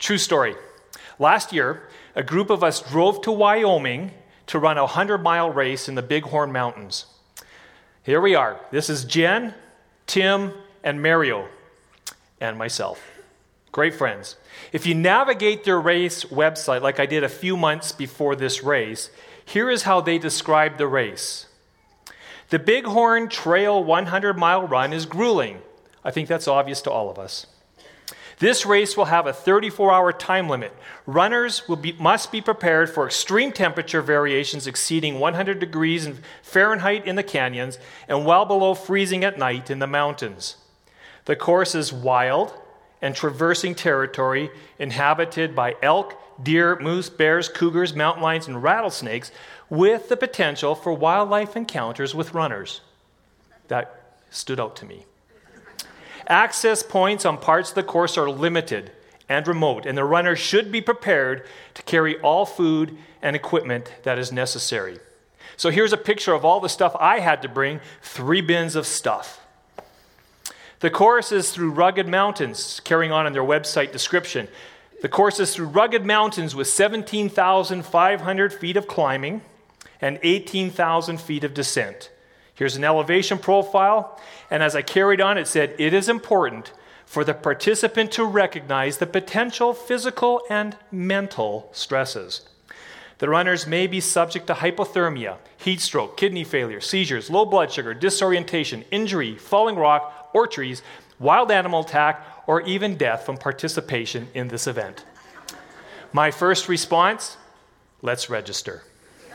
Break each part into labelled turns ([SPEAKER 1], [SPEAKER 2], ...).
[SPEAKER 1] True story. Last year, a group of us drove to Wyoming to run a 100-mile race in the Bighorn Mountains. Here we are. This is Jen, Tim, and Mario, and myself. Great friends. If you navigate their race website like I did a few months before this race, here is how they describe the race. The Bighorn Trail 100-mile run is grueling. I think that's obvious to all of us. This race will have a 34-hour time limit. Runners must be prepared for extreme temperature variations exceeding 100 degrees Fahrenheit in the canyons and well below freezing at night in the mountains. The course is wild and traversing territory inhabited by elk, deer, moose, bears, cougars, mountain lions, and rattlesnakes, with the potential for wildlife encounters with runners. That stood out to me. Access points on parts of the course are limited and remote, and the runner should be prepared to carry all food and equipment that is necessary. So here's a picture of all the stuff I had to bring, 3 bins of stuff. The course is through rugged mountains, carrying on in their website description. The course is through rugged mountains with 17,500 feet of climbing and 18,000 feet of descent. Here's an elevation profile, and as I carried on, it said, it is important for the participant to recognize the potential physical and mental stresses. The runners may be subject to hypothermia, heat stroke, kidney failure, seizures, low blood sugar, disorientation, injury, falling rock or trees, wild animal attack, or even death from participation in this event. My first response, let's register.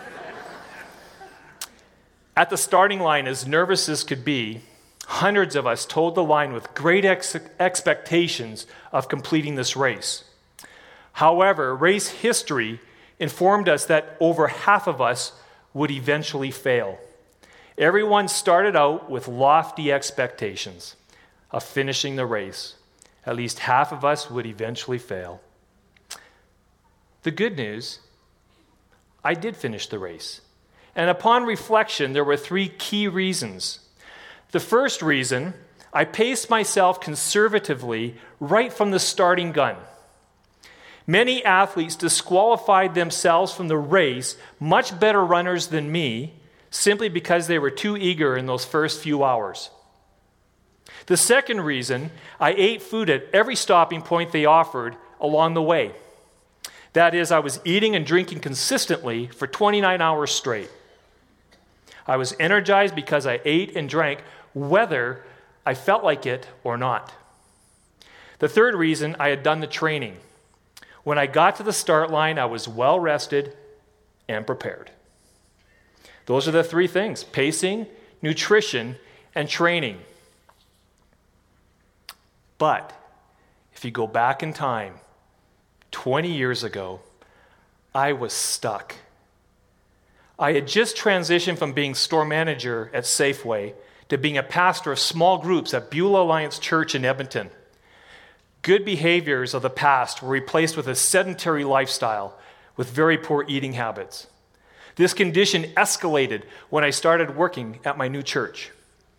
[SPEAKER 1] At the starting line, as nervous as could be, hundreds of us toed the line with great expectations of completing this race. However, race history informed us that over half of us would eventually fail. Everyone started out with lofty expectations of finishing the race. At least half of us would eventually fail. The good news, I did finish the race. And upon reflection, there were 3 key reasons. The first reason, I paced myself conservatively right from the starting gun. Many athletes disqualified themselves from the race, much better runners than me, simply because they were too eager in those first few hours. The second reason, I ate food at every stopping point they offered along the way. That is, I was eating and drinking consistently for 29 hours straight. I was energized because I ate and drank whether I felt like it or not. The third reason, I had done the training. When I got to the start line, I was well rested and prepared. Those are the 3 things: pacing, nutrition, and training. But if you go back in time, 20 years ago, I was stuck. I had just transitioned from being store manager at Safeway to being a pastor of small groups at Beulah Alliance Church in Edmonton. Good behaviors of the past were replaced with a sedentary lifestyle with very poor eating habits. This condition escalated when I started working at my new church.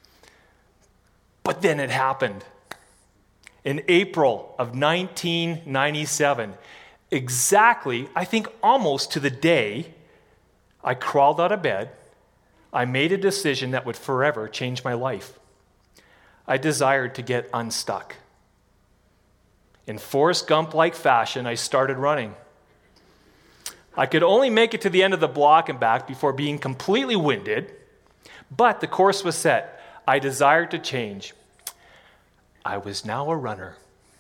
[SPEAKER 1] But then it happened. In April of 1997, exactly, I think almost to the day, I crawled out of bed. I made a decision that would forever change my life. I desired to get unstuck. In Forrest Gump-like fashion, I started running. I could only make it to the end of the block and back before being completely winded, but the course was set. I desired to change. I was now a runner.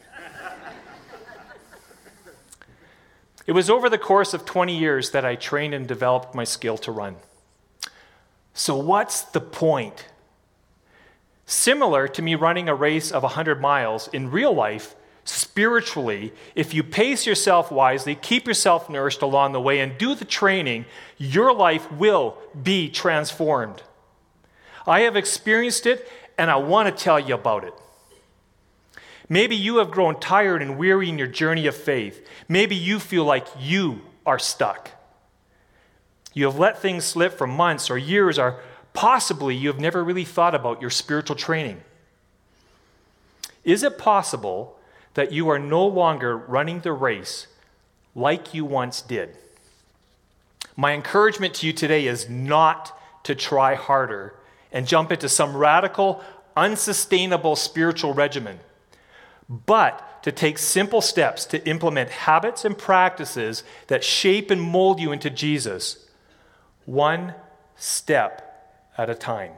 [SPEAKER 1] It was over the course of 20 years that I trained and developed my skill to run. So what's the point? Similar to me running a race of 100 miles, in real life, spiritually, if you pace yourself wisely, keep yourself nourished along the way, and do the training, your life will be transformed. I have experienced it, and I want to tell you about it. Maybe you have grown tired and weary in your journey of faith. Maybe you feel like you are stuck. You have let things slip for months or years, or possibly you have never really thought about your spiritual training. Is it possible that you are no longer running the race like you once did. My encouragement to you today is not to try harder and jump into some radical, unsustainable spiritual regimen, but to take simple steps to implement habits and practices that shape and mold you into Jesus, one step at a time.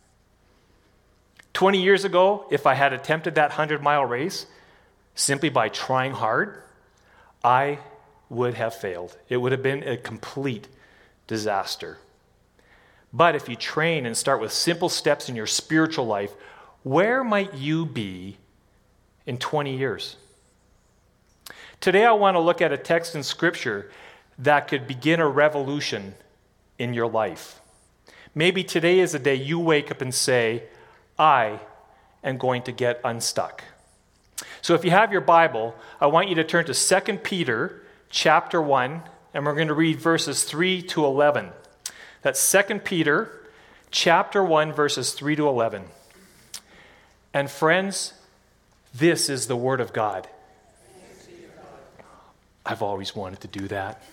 [SPEAKER 1] 20 years ago, if I had attempted that 100-mile race simply by trying hard, I would have failed. It would have been a complete disaster. But if you train and start with simple steps in your spiritual life, where might you be in 20 years? Today I want to look at a text in Scripture that could begin a revolution in your life. Maybe today is the day you wake up and say, I am going to get unstuck. So if you have your Bible, I want you to turn to 2 Peter chapter 1, and we're going to read verses 3 to 11. That's 2 Peter chapter 1, verses 3 to 11. And friends, this is the Word of God. I've always wanted to do that.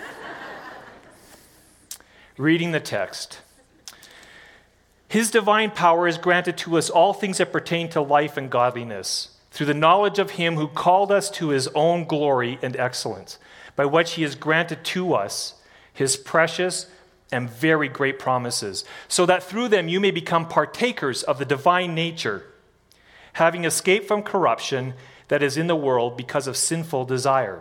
[SPEAKER 1] Reading the text. His divine power has granted to us all things that pertain to life and godliness, through the knowledge of him who called us to his own glory and excellence, by which he has granted to us his precious and very great promises, so that through them you may become partakers of the divine nature, having escaped from corruption that is in the world because of sinful desire.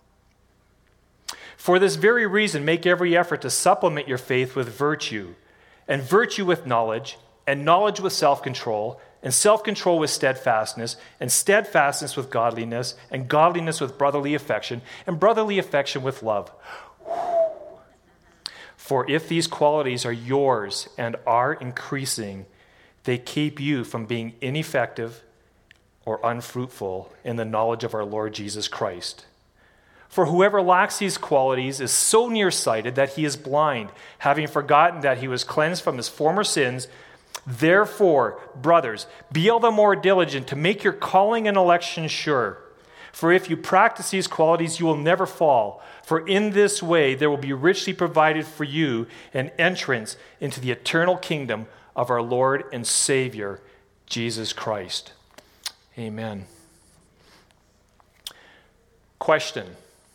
[SPEAKER 1] For this very reason, make every effort to supplement your faith with virtue, and virtue with knowledge, and knowledge with self-control, and self-control with steadfastness, and steadfastness with godliness, and godliness with brotherly affection, and brotherly affection with love. For if these qualities are yours and are increasing, they keep you from being ineffective or unfruitful in the knowledge of our Lord Jesus Christ. For whoever lacks these qualities is so nearsighted that he is blind, having forgotten that he was cleansed from his former sins. Therefore, brothers, be all the more diligent to make your calling and election sure. For if you practice these qualities, you will never fall. For in this way there will be richly provided for you an entrance into the eternal kingdom of our Lord and Savior, Jesus Christ. Amen. Question.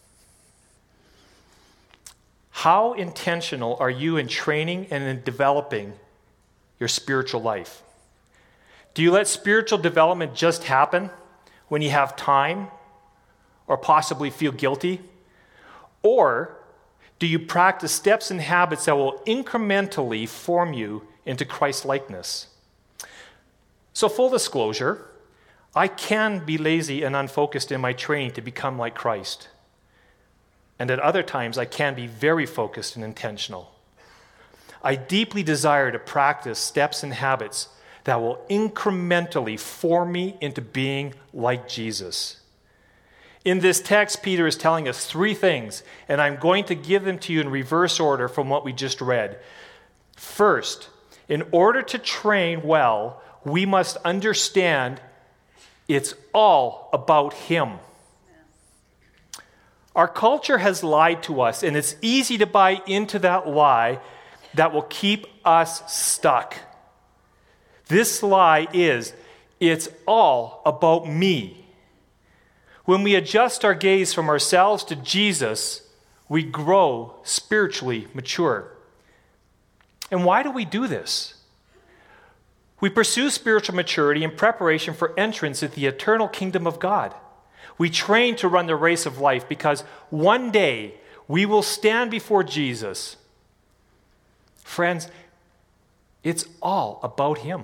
[SPEAKER 1] How intentional are you in training and in developing your spiritual life? Do you let spiritual development just happen when you have time or possibly feel guilty? Or do you practice steps and habits that will incrementally form you into Christ-likeness? So full disclosure, I can be lazy and unfocused in my training to become like Christ. And at other times, I can be very focused and intentional. I deeply desire to practice steps and habits that will incrementally form me into being like Jesus. In this text, Peter is telling us three things, and I'm going to give them to you in reverse order from what we just read. First, in order to train well, we must understand it's all about him. Our culture has lied to us, and it's easy to buy into that lie that will keep us stuck. This lie is, it's all about me. When we adjust our gaze from ourselves to Jesus, we grow spiritually mature. And why do we do this? We pursue spiritual maturity in preparation for entrance into the eternal kingdom of God. We train to run the race of life because one day we will stand before Jesus. Friends, it's all about him.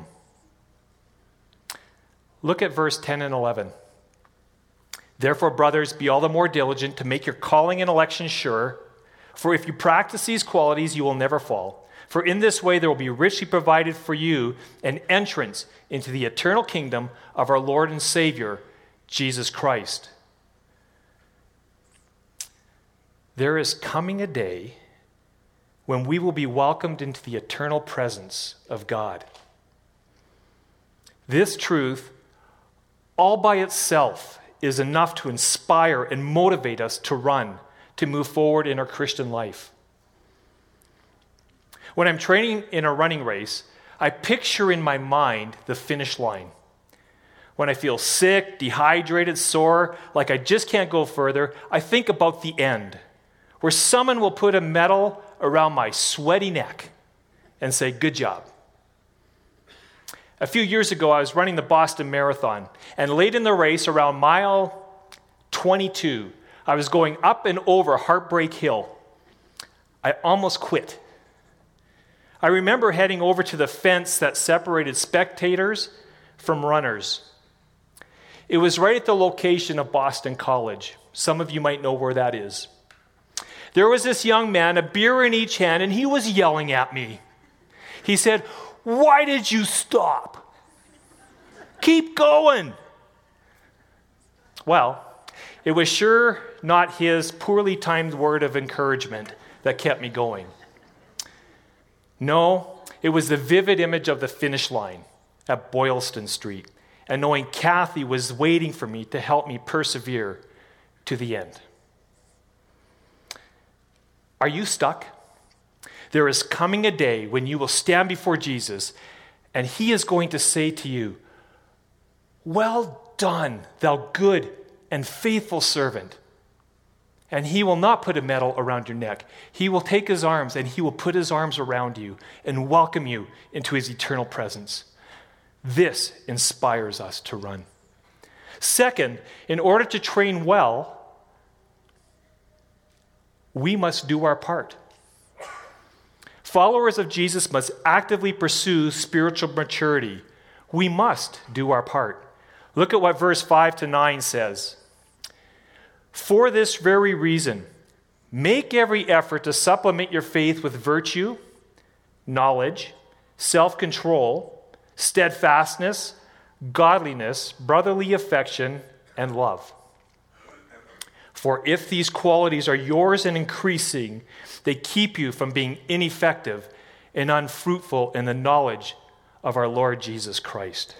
[SPEAKER 1] Look at verse 10 and 11. Therefore, brothers, be all the more diligent to make your calling and election sure. For if you practice these qualities, you will never fall. For in this way there will be richly provided for you an entrance into the eternal kingdom of our Lord and Savior, Jesus Christ. There is coming a day when we will be welcomed into the eternal presence of God. This truth, all by itself, is enough to inspire and motivate us to run, to move forward in our Christian life. When I'm training in a running race, I picture in my mind the finish line. When I feel sick, dehydrated, sore, like I just can't go further, I think about the end, where someone will put a medal around my sweaty neck and say, "Good job." A few years ago, I was running the Boston Marathon, and late in the race, around mile 22, I was going up and over Heartbreak Hill. I almost quit. I remember heading over to the fence that separated spectators from runners. It was right at the location of Boston College. Some of you might know where that is. There was this young man, a beer in each hand, and he was yelling at me. He said, "Why did you stop? Keep going." Well, it was sure not his poorly timed word of encouragement that kept me going. No, it was the vivid image of the finish line at Boylston Street, and knowing Kathy was waiting for me to help me persevere to the end. Are you stuck? There is coming a day when you will stand before Jesus, and he is going to say to you, "Well done, thou good and faithful servant." And he will not put a medal around your neck. He will take his arms, and he will put his arms around you and welcome you into his eternal presence. This inspires us to run. Second, in order to train well, we must do our part. Followers of Jesus must actively pursue spiritual maturity. We must do our part. Look at what verse 5 to 9 says. "For this very reason, make every effort to supplement your faith with virtue, knowledge, self-control, steadfastness, godliness, brotherly affection, and love. For if these qualities are yours and increasing, they keep you from being ineffective and unfruitful in the knowledge of our Lord Jesus Christ."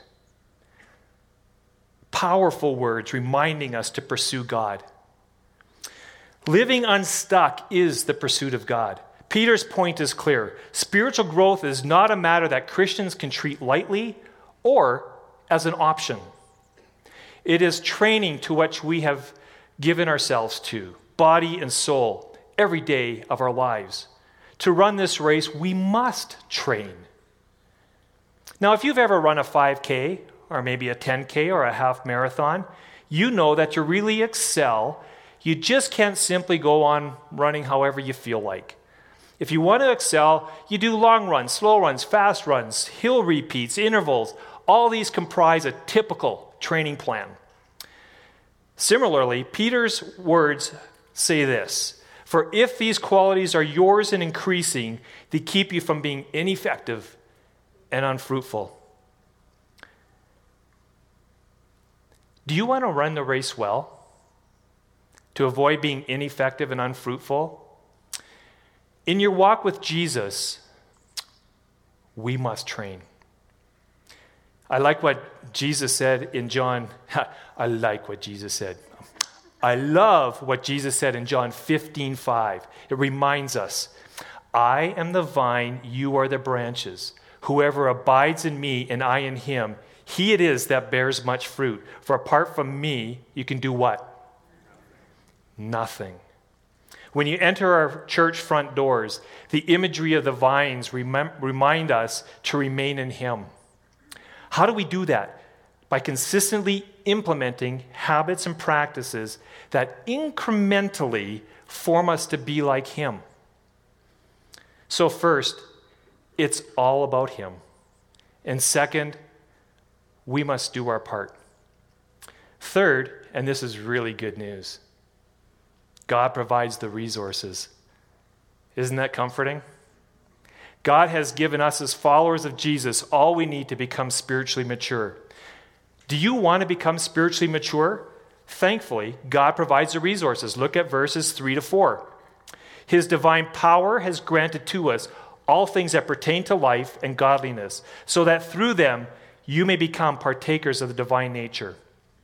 [SPEAKER 1] Powerful words reminding us to pursue God. Living unstuck is the pursuit of God. Peter's point is clear. Spiritual growth is not a matter that Christians can treat lightly or as an option. It is training to which we have given ourselves to, body and soul, every day of our lives. To run this race, we must train. Now, if you've ever run a 5K, or maybe a 10K or a half marathon, you know that to really excel, you just can't simply go on running however you feel like. If you want to excel, you do long runs, slow runs, fast runs, hill repeats, intervals. All these comprise a typical training plan. Similarly, Peter's words say this: "For if these qualities are yours and increasing, they keep you from being ineffective and unfruitful." Do you want to run the race well? To avoid being ineffective and unfruitful? In your walk with Jesus, we must train. I like what Jesus said in John. I like what Jesus said. I love what Jesus said in John 15:5. It reminds us, "I am the vine, you are the branches. Whoever abides in me and I in him, he it is that bears much fruit. For apart from me, you can do what? Nothing." When you enter our church front doors, the imagery of the vines remind us to remain in him. How do we do that? By consistently implementing habits and practices that incrementally form us to be like him. So first, it's all about him. And second, we must do our part. Third, and this is really good news, God provides the resources. Isn't that comforting? God has given us as followers of Jesus all we need to become spiritually mature. Do you want to become spiritually mature? Thankfully, God provides the resources. Look at verses 3 to 4. "His divine power has granted to us all things that pertain to life and godliness, so that through them you may become partakers of the divine nature.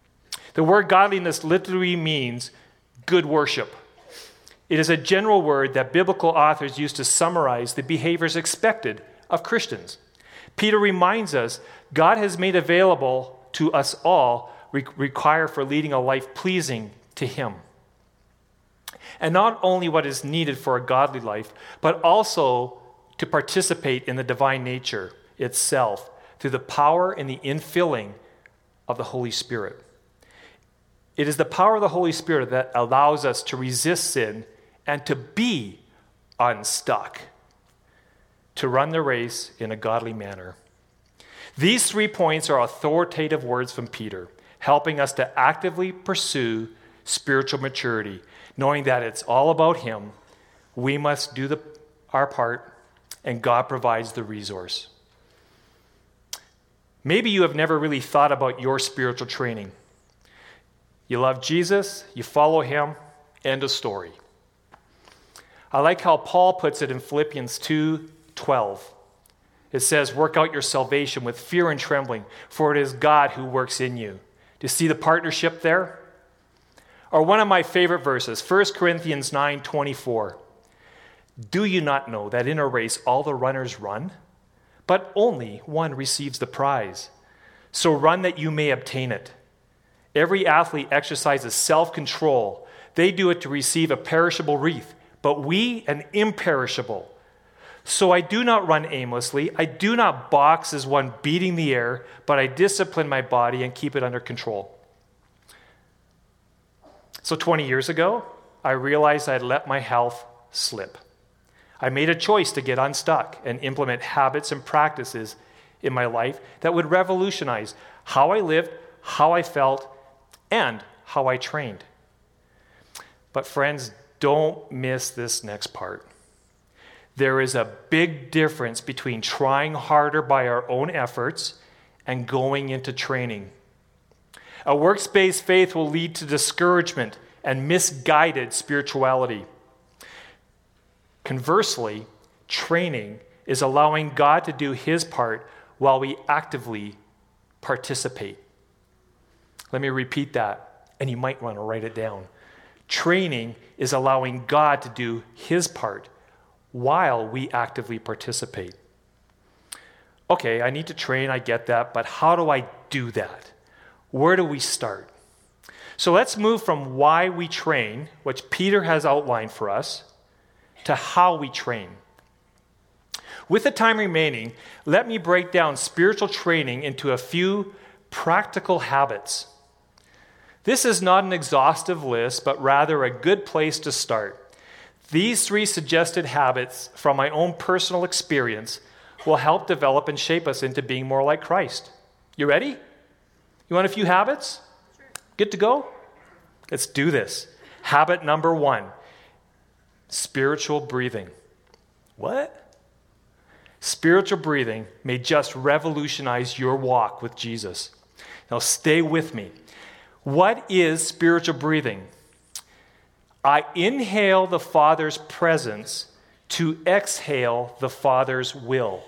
[SPEAKER 1] The word godliness literally means good worship. It is a general word that biblical authors use to summarize the behaviors expected of Christians. Peter reminds us God has made available to us all require for leading a life pleasing to him. And not only what is needed for a godly life, but also to participate in the divine nature itself through the power and the infilling of the Holy Spirit. It is the power of the Holy Spirit that allows us to resist sin and to be unstuck, to run the race in a godly manner. These 3 points are authoritative words from Peter, helping us to actively pursue spiritual maturity, knowing that it's all about him. We must do our part, and God provides the resource. Maybe you have never really thought about your spiritual training. You love Jesus, you follow him, end of story. I like how Paul puts it in Philippians 2:12. It says, work out your salvation with fear and trembling, for it is God who works in you. Do you see the partnership there? Or one of my favorite verses, 1 Corinthians 9:24. Do you not know that in a race all the runners run, but only one receives the prize? So run that you may obtain it. Every athlete exercises self-control. They do it to receive a perishable wreath, but we an imperishable. So I do not run aimlessly. I do not box as one beating the air, but I discipline my body and keep it under control. So 20 years ago, I realized I had let my health slip. I made a choice to get unstuck and implement habits and practices in my life that would revolutionize how I lived, how I felt, and how I trained. But friends, don't miss this next part. There is a big difference between trying harder by our own efforts and going into training. A works-based faith will lead to discouragement and misguided spirituality. Conversely, training is allowing God to do his part while we actively participate. Let me repeat that, and you might want to write it down. Training is allowing God to do his part while we actively participate. Okay, I need to train, I get that, but how do I do that? Where do we start? So let's move from why we train, which Peter has outlined for us, to how we train. With the time remaining, let me break down spiritual training into a few practical habits. This is not an exhaustive list, but rather a good place to start. These 3 suggested habits from my own personal experience will help develop and shape us into being more like Christ. You ready? You want a few habits? Sure. Good to go? Let's do this. Habit number 1, spiritual breathing. What? Spiritual breathing may just revolutionize your walk with Jesus. Now stay with me. What is spiritual breathing? I inhale the Father's presence to exhale the Father's will.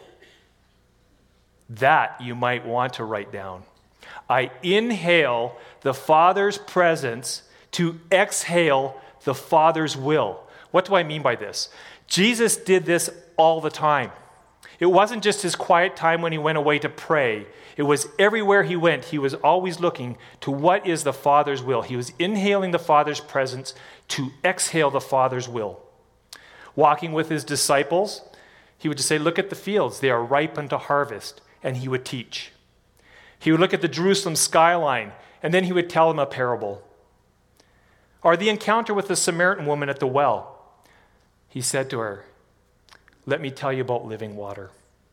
[SPEAKER 1] That you might want to write down. I inhale the Father's presence to exhale the Father's will. What do I mean by this? Jesus did this all the time. It wasn't just his quiet time when he went away to pray. It was everywhere he went. He was always looking to what is the Father's will. He was inhaling the Father's presence to exhale the Father's will. Walking with his disciples, he would just say, look at the fields. They are ripe unto harvest. And he would teach. He would look at the Jerusalem skyline, and then he would tell them a parable. Or the encounter with the Samaritan woman at the well. He said to her, let me tell you about living water.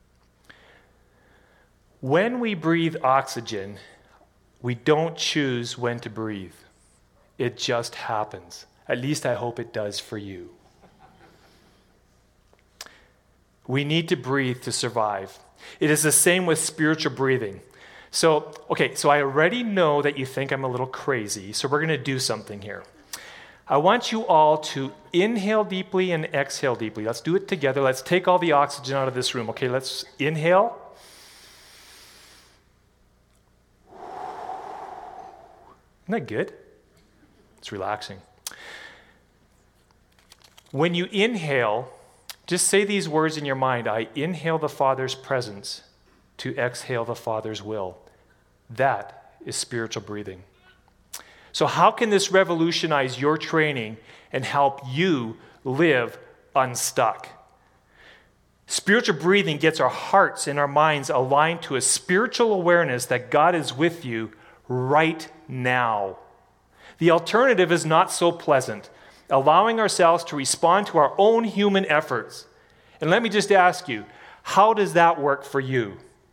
[SPEAKER 1] When we breathe oxygen, we don't choose when to breathe. It just happens. At least I hope it does for you. We need to breathe to survive. It is the same with spiritual breathing. So I already know that you think I'm a little crazy, so we're going to do something here. I want you all to inhale deeply and exhale deeply. Let's do it together. Let's take all the oxygen out of this room. Okay, let's inhale. Isn't that good? It's relaxing. When you inhale, just say these words in your mind. I inhale the Father's presence to exhale the Father's will. That is spiritual breathing. So how can this revolutionize your training and help you live unstuck? Spiritual breathing gets our hearts and our minds aligned to a spiritual awareness that God is with you right now. The alternative is not so pleasant, allowing ourselves to respond to our own human efforts. And let me just ask you, how does that work for you?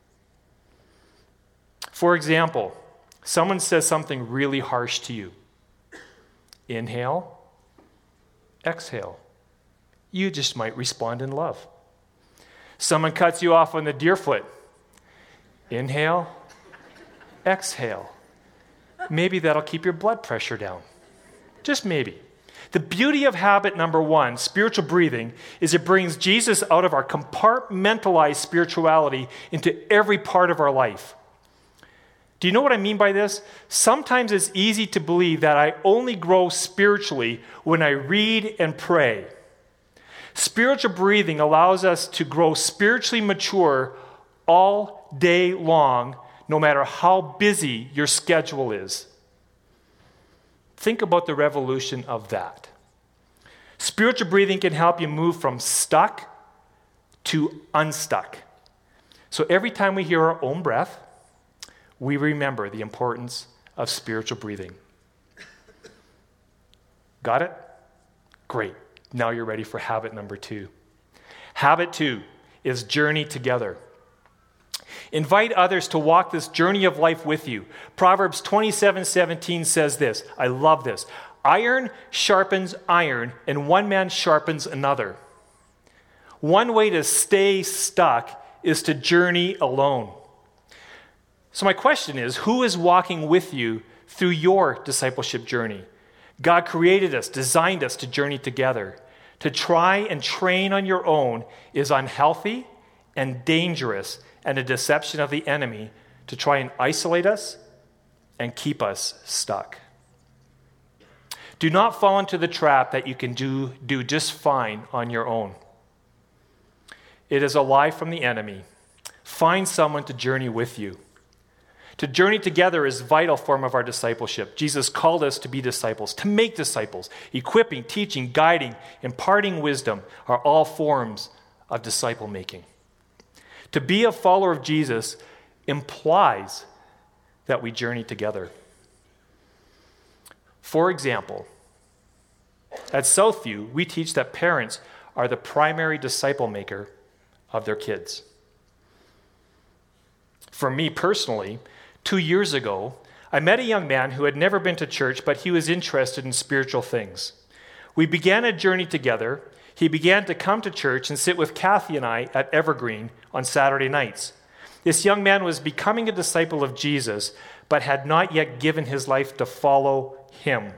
[SPEAKER 1] For example, someone says something really harsh to you. Inhale, exhale. You just might respond in love. Someone cuts you off on the deer foot. Inhale, exhale. Maybe that'll keep your blood pressure down. Just maybe. The beauty of habit number 1, spiritual breathing, is it brings Jesus out of our compartmentalized spirituality into every part of our life. Do you know what I mean by this? Sometimes it's easy to believe that I only grow spiritually when I read and pray. Spiritual breathing allows us to grow spiritually mature all day long, no matter how busy your schedule is. Think about the revolution of that. Spiritual breathing can help you move from stuck to unstuck. So every time we hear our own breath, we remember the importance of spiritual breathing. Got it? Great. Now you're ready for habit number 2. Habit 2 is journey together. Invite others to walk this journey of life with you. Proverbs 27:17 says this. I love this. Iron sharpens iron, and one man sharpens another. One way to stay stuck is to journey alone. So my question is, who is walking with you through your discipleship journey? God created us, designed us to journey together. To try and train on your own is unhealthy and dangerous and a deception of the enemy to try and isolate us and keep us stuck. Do not fall into the trap that you can do just fine on your own. It is a lie from the enemy. Find someone to journey with you. To journey together is a vital form of our discipleship. Jesus called us to be disciples, to make disciples. Equipping, teaching, guiding, imparting wisdom are all forms of disciple making. To be a follower of Jesus implies that we journey together. For example, at Southview, we teach that parents are the primary disciple maker of their kids. For me personally, 2 years ago, I met a young man who had never been to church, but he was interested in spiritual things. We began a journey together. He began to come to church and sit with Kathy and I at Evergreen on Saturday nights. This young man was becoming a disciple of Jesus, but had not yet given his life to follow him.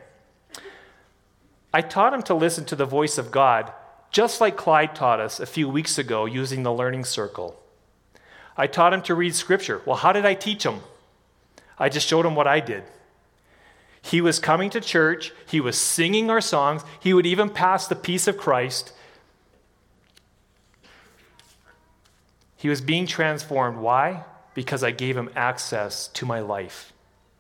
[SPEAKER 1] I taught him to listen to the voice of God, just like Clyde taught us a few weeks ago using the Learning Circle. I taught him to read Scripture. Well, how did I teach him? I just showed him what I did. He was coming to church. He was singing our songs. He would even pass the peace of Christ. He was being transformed. Why? Because I gave him access to my life.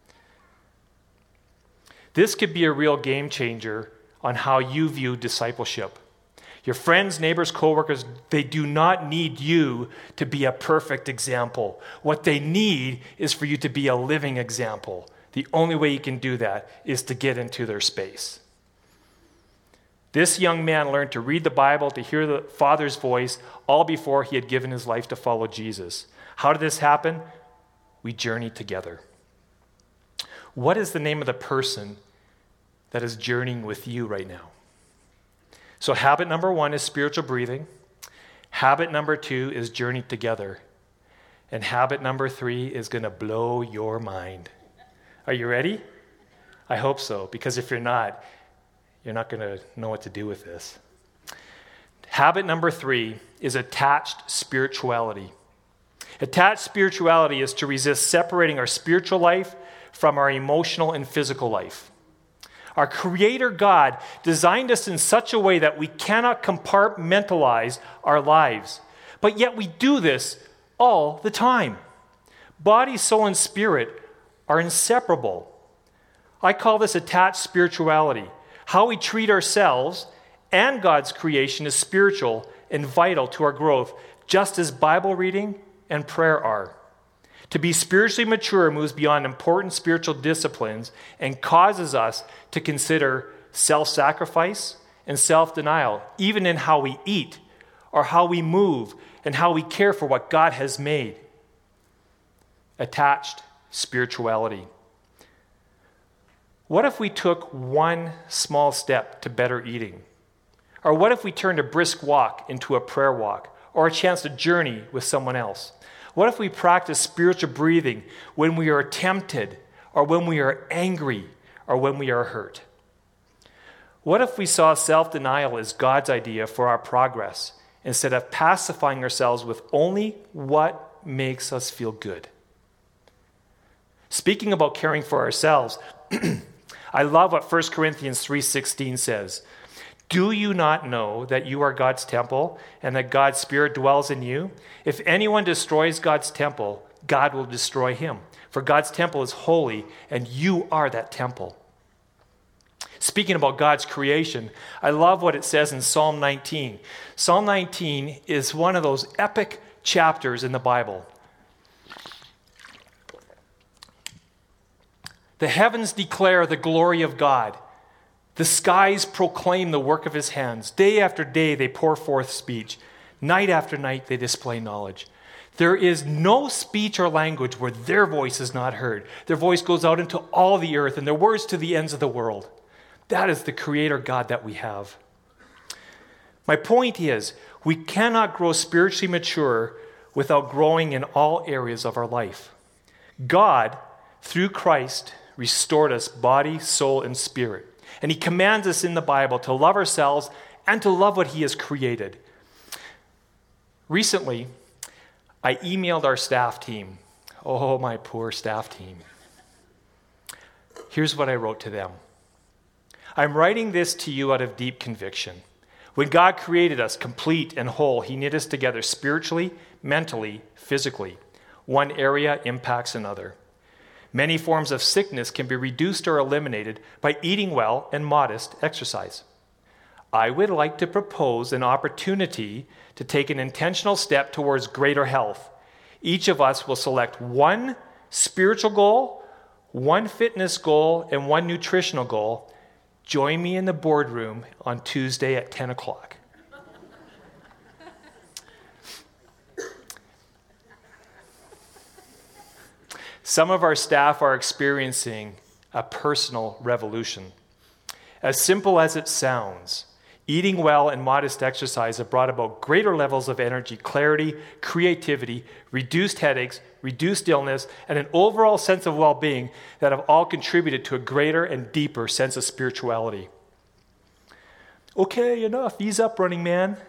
[SPEAKER 1] This could be a real game changer on how you view discipleship. Your friends, neighbors, coworkers, they do not need you to be a perfect example. What they need is for you to be a living example. The only way you can do that is to get into their space. This young man learned to read the Bible, to hear the Father's voice, all before he had given his life to follow Jesus. How did this happen? We journeyed together. What is the name of the person that is journeying with you right now? So habit number 1 is spiritual breathing. Habit number 2 is journey together. And habit number 3 is going to blow your mind. Are you ready? I hope so, because if you're not going to know what to do with this. Habit number 3 is attached spirituality. Attached spirituality is to resist separating our spiritual life from our emotional and physical life. Our Creator God designed us in such a way that we cannot compartmentalize our lives, but yet we do this all the time. Body, soul, and spirit are inseparable. I call this attached spirituality. How we treat ourselves and God's creation is spiritual and vital to our growth, just as Bible reading and prayer are. To be spiritually mature moves beyond important spiritual disciplines and causes us to consider self-sacrifice and self-denial, even in how we eat or how we move and how we care for what God has made. Attached spirituality. What if we took one small step to better eating? Or what if we turned a brisk walk into a prayer walk or a chance to journey with someone else? What if we practice spiritual breathing when we are tempted or when we are angry or when we are hurt? What if we saw self-denial as God's idea for our progress instead of pacifying ourselves with only what makes us feel good? Speaking about caring for ourselves, I love what 1 Corinthians 3:16 says. Do you not know that you are God's temple and that God's Spirit dwells in you? If anyone destroys God's temple, God will destroy him. For God's temple is holy, and you are that temple. Speaking about God's creation, I love what it says in Psalm 19. Psalm 19 is one of those epic chapters in the Bible. The heavens declare the glory of God. The skies proclaim the work of his hands. Day after day they pour forth speech. Night after night they display knowledge. There is no speech or language where their voice is not heard. Their voice goes out into all the earth and their words to the ends of the world. That is the Creator God that we have. My point is, we cannot grow spiritually mature without growing in all areas of our life. God, through Christ, restored us body, soul, and spirit. And he commands us in the Bible to love ourselves and to love what he has created. Recently, I emailed our staff team. Oh, my poor staff team. Here's what I wrote to them. I'm writing this to you out of deep conviction. When God created us complete and whole, he knit us together spiritually, mentally, physically. One area impacts another. Many forms of sickness can be reduced or eliminated by eating well and modest exercise. I would like to propose an opportunity to take an intentional step towards greater health. Each of us will select one spiritual goal, one fitness goal, and one nutritional goal. Join me in the boardroom on Tuesday at 10 o'clock. Some of our staff are experiencing a personal revolution. As simple as it sounds, eating well and modest exercise have brought about greater levels of energy, clarity, creativity, reduced headaches, reduced illness, and an overall sense of well-being that have all contributed to a greater and deeper sense of spirituality. Okay, enough. Ease up, Running Man.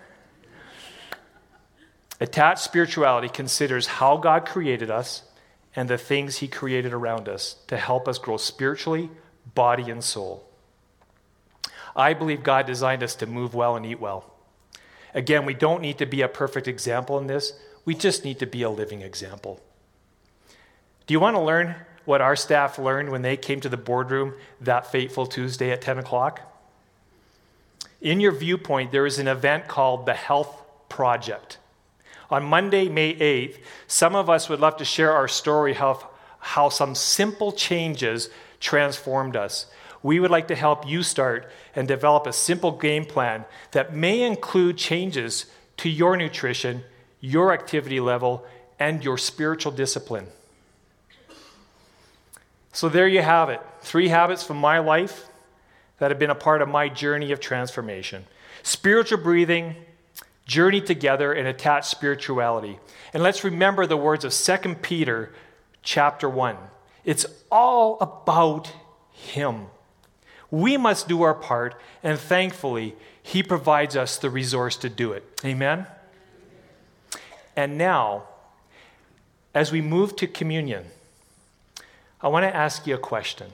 [SPEAKER 1] Attached spirituality considers how God created us and the things he created around us to help us grow spiritually, body, and soul. I believe God designed us to move well and eat well. Again, we don't need to be a perfect example in this. We just need to be a living example. Do you want to learn what our staff learned when they came to the boardroom that fateful Tuesday at 10 o'clock? In your viewpoint, there is an event called the Health Project. On Monday, May 8th, some of us would love to share our story of how some simple changes transformed us. We would like to help you start and develop a simple game plan that may include changes to your nutrition, your activity level, and your spiritual discipline. So there you have it. 3 habits from my life that have been a part of my journey of transformation. Spiritual breathing, journey together, and attached spirituality. And let's remember the words of 2 Peter chapter 1. It's all about him. We must do our part, and thankfully, he provides us the resource to do it. Amen? And now, as we move to communion, I want to ask you a question.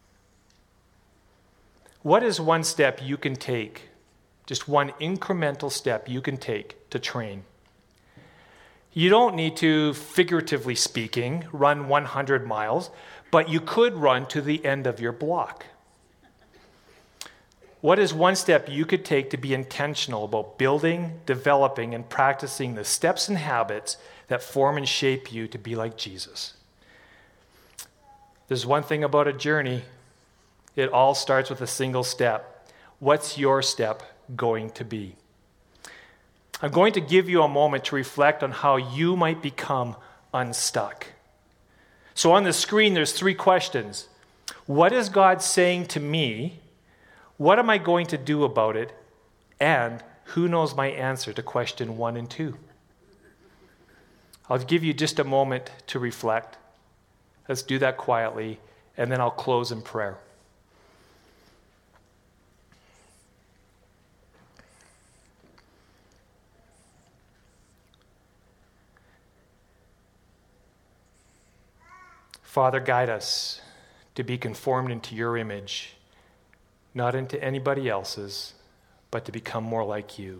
[SPEAKER 1] What is one step you can take, just one incremental step you can take to train? You don't need to, figuratively speaking, run 100 miles, but you could run to the end of your block. What is one step you could take to be intentional about building, developing, and practicing the steps and habits that form and shape you to be like Jesus? There's one thing about a journey. It all starts with a single step. What's your step going to be? I'm going to give you a moment to reflect on how you might become unstuck. So on the screen, there's 3 questions. What is God saying to me? What am I going to do about it? And who knows my answer to question 1 and 2? I'll give you just a moment to reflect. Let's do that quietly, and then I'll close in prayer. Father, guide us to be conformed into your image, not into anybody else's, but to become more like you.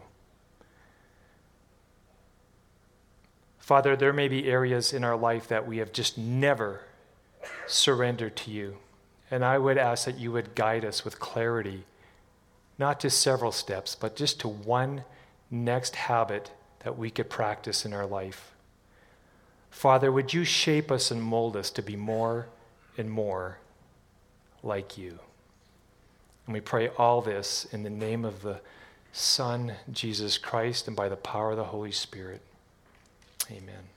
[SPEAKER 1] Father, there may be areas in our life that we have just never surrendered to you. And I would ask that you would guide us with clarity, not to several steps, but just to one next habit that we could practice in our life. Father, would you shape us and mold us to be more and more like you? And we pray all this in the name of the Son, Jesus Christ, and by the power of the Holy Spirit. Amen.